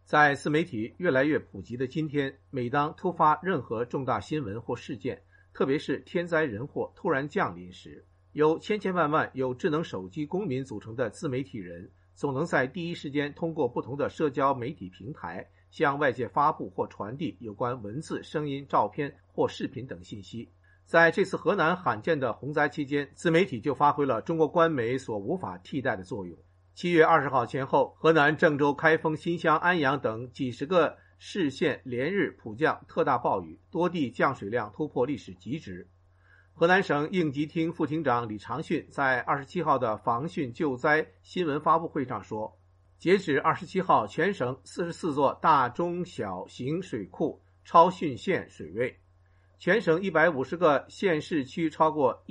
在自媒体越来越普及的今天，每当突发任何重大新闻或事件，特别是天灾人祸突然降临时，由千千万万有智能手机公民组成的自媒体人，总能在第一时间通过不同的社交媒体平台向外界发布或传递有关文字、声音、照片或视频等信息。在这次河南罕见的洪灾期间，自媒体就发挥了中国官媒所无法替代的作用。7月20号前后，河南郑州、开封、新乡、安阳等几十个市县连日普降特大暴雨，多地降水量突破历史极值。河南省应急厅副厅长李长训在27号的防汛救灾新闻发布会上说，截止27号，全省44座大中小型水库超汛线水位，全省150个县市区超过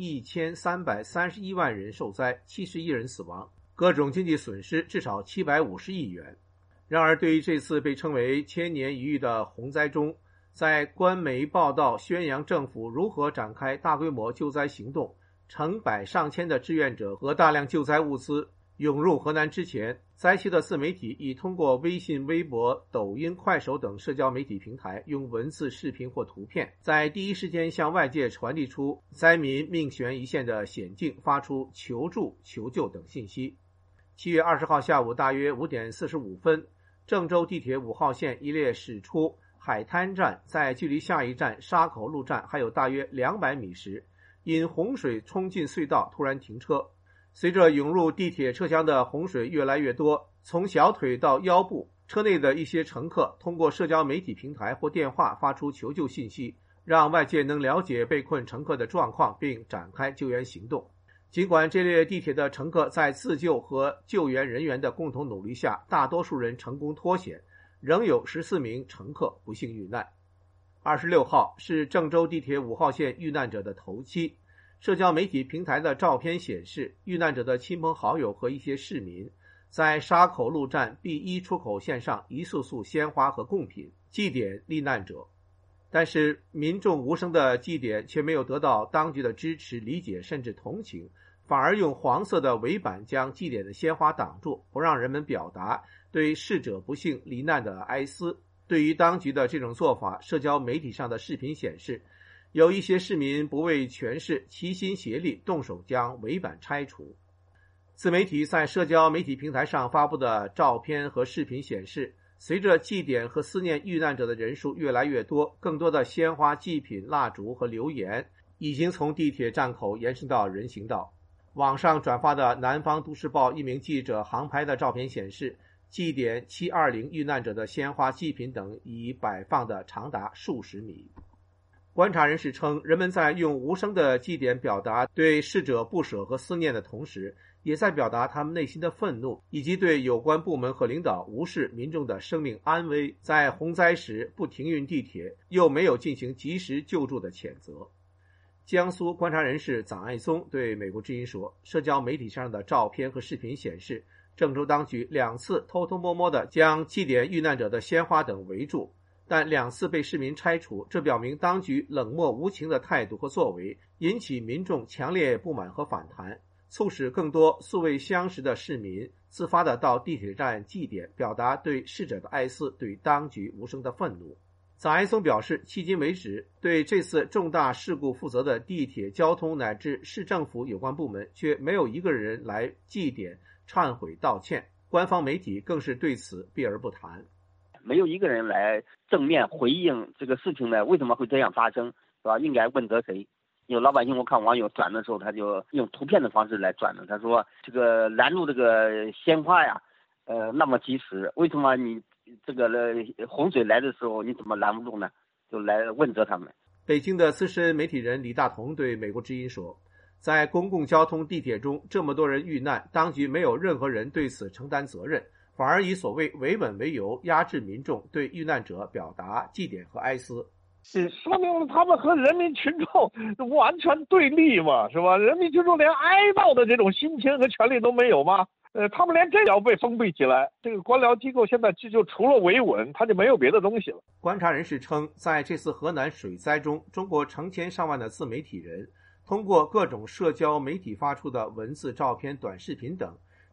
1331万人受灾，71人死亡，各种经济损失至少750亿元。然而，对于这次被称为千年一遇的洪灾中，在官媒报道宣扬政府如何展开大规模救灾行动，成百上千的志愿者和大量救灾物资涌入河南之前，灾区的自媒体已通过微信、微博、抖音、快手等社交媒体平台，用文字、视频或图片，在第一时间向外界传递出灾民命悬一线的险境，发出求助、求救等信息。7月20号下午大约5点45分，郑州地铁5号线一列驶出海滩站，在距离下一站沙口路站还有大约200米时，因洪水冲进隧道突然停车。随着涌入地铁车厢的洪水越来越多，从小腿到腰部，车内的一些乘客通过社交媒体平台或电话发出求救信息，让外界能了解被困乘客的状况并展开救援行动。尽管这列地铁的乘客在自救和救援人员的共同努力下，大多数人成功脱险，仍有14名乘客不幸遇难。26号是郑州地铁5号线遇难者的头七。社交媒体平台的照片显示，遇难者的亲朋好友和一些市民在沙口路站 B1 出口线上一束束鲜花和贡品祭奠罹难者。但是民众无声的祭奠却没有得到当局的支持、理解甚至同情，反而用黄色的围板将祭奠的鲜花挡住，不让人们表达对逝者不幸罹难的哀思。对于当局的这种做法，社交媒体上的视频显示，有一些市民不畏权势，齐心协力动手将围板拆除。自媒体在社交媒体平台上发布的照片和视频显示，随着祭奠和思念遇难者的人数越来越多，更多的鲜花、祭品、蜡烛和留言已经从地铁站口延伸到人行道。网上转发的南方都市报一名记者航拍的照片显示，祭奠720遇难者的鲜花、祭品等已摆放的长达数十米。观察人士称，人们在用无声的祭奠表达对逝者不舍和思念的同时，也在表达他们内心的愤怒，以及对有关部门和领导无视民众的生命安危，在洪灾时不停运地铁又没有进行及时救助的谴责。江苏观察人士臧爱松对美国之音说，社交媒体上的照片和视频显示，郑州当局2次偷偷摸摸地将祭奠遇难者的鲜花等围住，但2次被市民拆除，这表明当局冷漠无情的态度和作为引起民众强烈不满和反弹，促使更多素未相识的市民自发地到地铁站祭奠，表达对逝者的哀思，对当局无声的愤怒。臧爱松表示，迄今为止，对这次重大事故负责的地铁、交通乃至市政府有关部门却没有一个人来祭奠、忏悔、道歉，官方媒体更是对此避而不谈。 没有一个人来正面回应这个事情呢，为什么会这样发生，是吧？应该问责谁？有老百姓，我看网友转的时候，他就用图片的方式来转的。他说，这个拦路这个鲜花呀，那么及时，为什么你这个洪水来的时候你怎么拦不住呢？就来问责他们。 北京的资深媒体人李大同对美国之音说，在公共交通地铁中这么多人遇难，当局没有任何人对此承担责任，反而以所谓维稳为由，压制民众对遇难者表达祭奠和哀思。 是说明了他们和人民群众完全对立嘛，是吧？人民群众连哀悼的这种心情和权利都没有吗？他们连这要被封闭起来，这个官僚机构现在就除了维稳，它就没有别的东西了。 观察人士称，在这次河南水灾中，中国成千上万的自媒体人通过各种社交媒体发出的文字、照片、短视频等，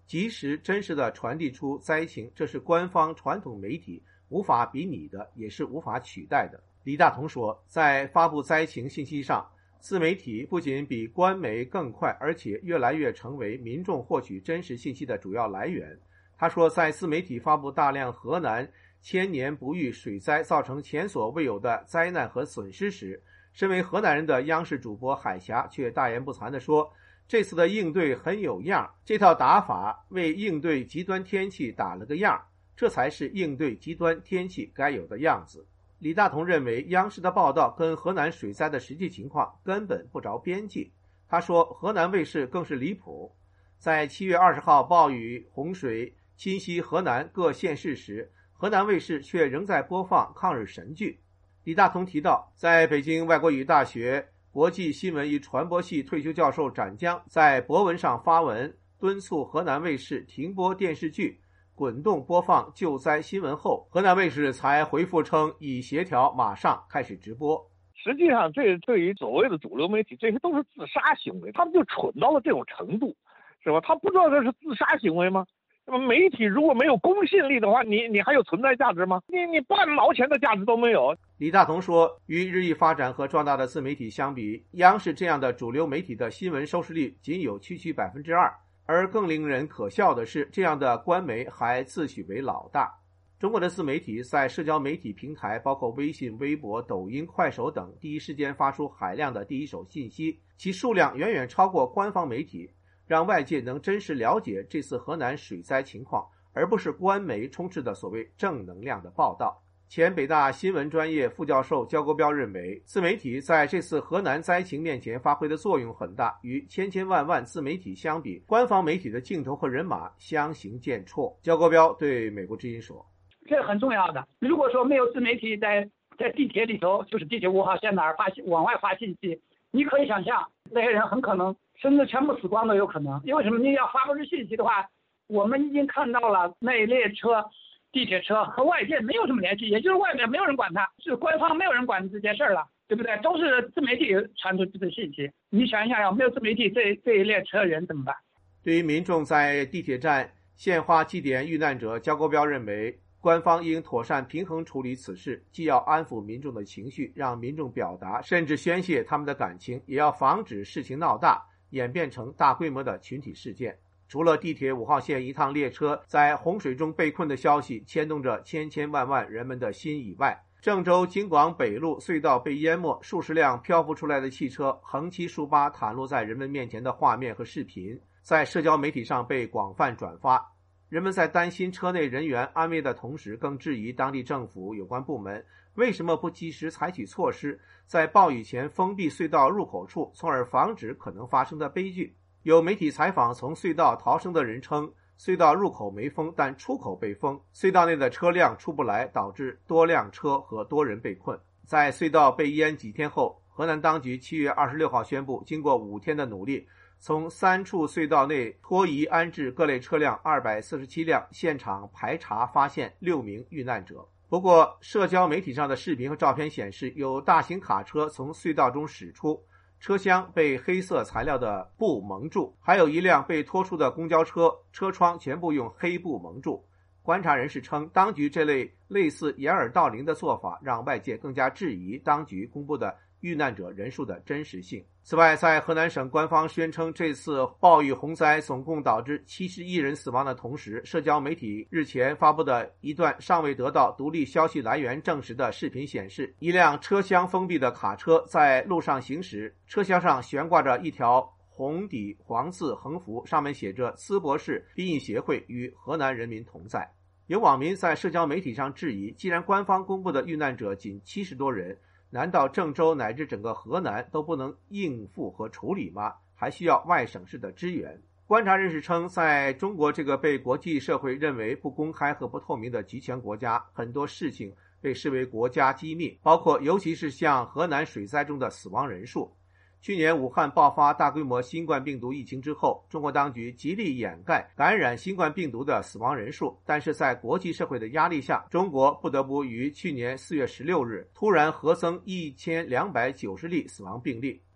及时真实地传递出灾情，这是官方传统媒体无法比拟的，也是无法取代的。李大同说，在发布灾情信息上，自媒体不仅比官媒更快，而且越来越成为民众获取真实信息的主要来源。他说，在自媒体发布大量河南千年不遇水灾造成前所未有的灾难和损失时，身为河南人的央视主播海霞却大言不惭地说，这次的应对很有样，这套打法为应对极端天气打了个样，这才是应对极端天气该有的样子。李大同认为，央视的报道跟河南水灾的实际情况根本不着边际。他说，河南卫视更是离谱，在7月20号暴雨洪水侵袭河南各县市时，河南卫视却仍在播放抗日神剧。李大同提到，在北京外国语大学国际新闻与传播系退休教授展江在博文上发文，敦促河南卫视停播电视剧，滚动播放救灾新闻后，河南卫视才回复称已协调，马上开始直播。 实际上，这对于所谓的主流媒体，这些都是自杀行为，他们就蠢到了这种程度，是吧？他不知道这是自杀行为吗？那么媒体如果没有公信力的话，你还有存在价值吗？你半毛钱的价值都没有。 李大同说，与日益发展和壮大的自媒体相比，央视这样的主流媒体的新闻收视率仅有区区 2%， 而更令人可笑的是，这样的官媒还自诩为老大。中国的自媒体在社交媒体平台，包括微信、微博、抖音、快手等，第一时间发出海量的第一手信息，其数量远远超过官方媒体，让外界能真实了解这次河南水灾情况，而不是官媒充斥的所谓正能量的报道。前北大新闻专业副教授焦国标认为，自媒体在这次河南灾情面前发挥的作用很大，与千千万万自媒体相比，官方媒体的镜头和人马相形见绌。焦国标对美国之音说， 这很重要的。如果说没有自媒体在地铁里头，就是地铁5号线哪儿往外发信息，你可以想象那些人很可能甚至全部死光都有可能。因为什么？你要发布这信息的话，我们已经看到了那列车地铁车和外界没有什么联系，也就是外面没有人管它，是官方没有人管这件事了，对不对？都是自媒体传出这个信息。你想一想，没有自媒体，这一列车人怎么办？ 对于民众在地铁站献花祭奠遇难者，焦国标认为，官方应妥善平衡处理此事，既要安抚民众的情绪，让民众表达甚至宣泄他们的感情，也要防止事情闹大，演变成大规模的群体事件。除了地铁5号线一趟列车在洪水中被困的消息牵动着千千万万人们的心以外，郑州京广北路隧道被淹没，数十辆漂浮出来的汽车横七竖八袒露在人们面前的画面和视频，在社交媒体上被广泛转发。人们在担心车内人员安危的同时，更质疑当地政府有关部门为什么不及时采取措施，在暴雨前封闭隧道入口处，从而防止可能发生的悲剧。有媒体采访从隧道逃生的人称，隧道入口没封，但出口被封，隧道内的车辆出不来，导致多辆车和多人被困。在隧道被淹几天后，河南当局7月26号宣布，经过5天的努力，从3处隧道内拖移安置各类车辆247辆，现场排查发现6名遇难者。不过，社交媒体上的视频和照片显示，有大型卡车从隧道中驶出，车厢被黑色材料的布蒙住，还有一辆被拖出的公交车，车窗全部用黑布蒙住。观察人士称，当局这类似掩耳盗铃的做法，让外界更加质疑当局公布的遇难者人数的真实性。此外，在河南省官方宣称这次暴雨洪灾总共导致71人死亡的同时，社交媒体日前发布的一段尚未得到独立消息来源证实的视频显示，一辆车厢封闭的卡车在路上行驶，车厢上悬挂着一条红底黄字横幅，上面写着淄博市殡仪协会与河南人民同在。有网民在社交媒体上质疑，既然官方公布的遇难者仅70多人，难道郑州乃至整个河南都不能应付和处理吗？还需要外省市的支援。观察人士称，在中国这个被国际社会认为不公开和不透明的集权国家，很多事情被视为国家机密，包括尤其是像河南水灾中的死亡人数。去年武汉爆发大规模新冠病毒疫情之后，中国当局极力掩盖感染新冠病毒的死亡人数，但是在国际社会的压力下，中国不得不于去年4月16日突然核增1290例死亡病例，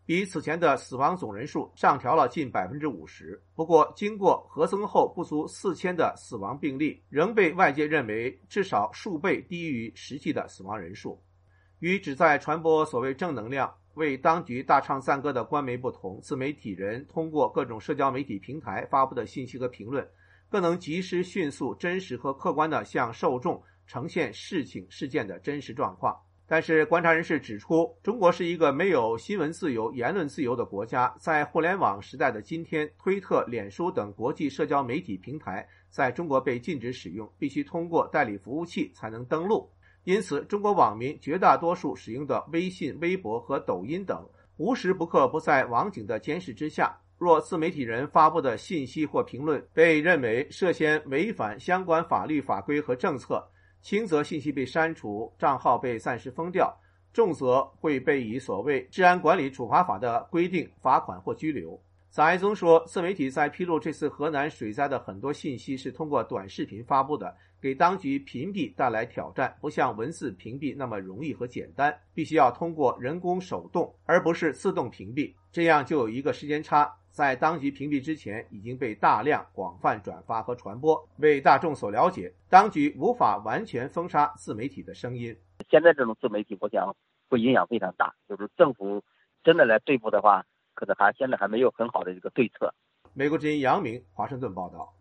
比此前的死亡总人数上调了近 50%。不过，经过核增后不足4000的死亡病例，仍被外界认为至少数倍低于实际的死亡人数。与旨在传播所谓正能量、为当局大唱赞歌的官媒不同，自媒体人通过各种社交媒体平台发布的信息和评论，更能及时、迅速、真实和客观地向受众呈现事情事件的真实状况。但是观察人士指出，中国是一个没有新闻自由、言论自由的国家，在互联网时代的今天，推特、脸书等国际社交媒体平台在中国被禁止使用，必须通过代理服务器才能登录。因此，中国网民绝大多数使用的微信、微博和抖音等，无时不刻不在网警的监视之下。若自媒体人发布的信息或评论被认为涉嫌违反相关法律法规和政策，轻则信息被删除，账号被暂时封掉，重则会被以所谓治安管理处罚法的规定罚款或拘留。撒爱宗说，自媒体在披露这次河南水灾的很多信息是通过短视频发布的，给当局屏蔽带来挑战，不像文字屏蔽那么容易和简单，必须要通过人工手动，而不是自动屏蔽，这样就有一个时间差，在当局屏蔽之前已经被大量广泛转发和传播，为大众所了解。当局无法完全封杀自媒体的声音。 现在这种自媒体，我想会影响非常大，就是政府真的来对付的话，可能现在还没有很好的这个对策。 美国之音杨明华盛顿报道。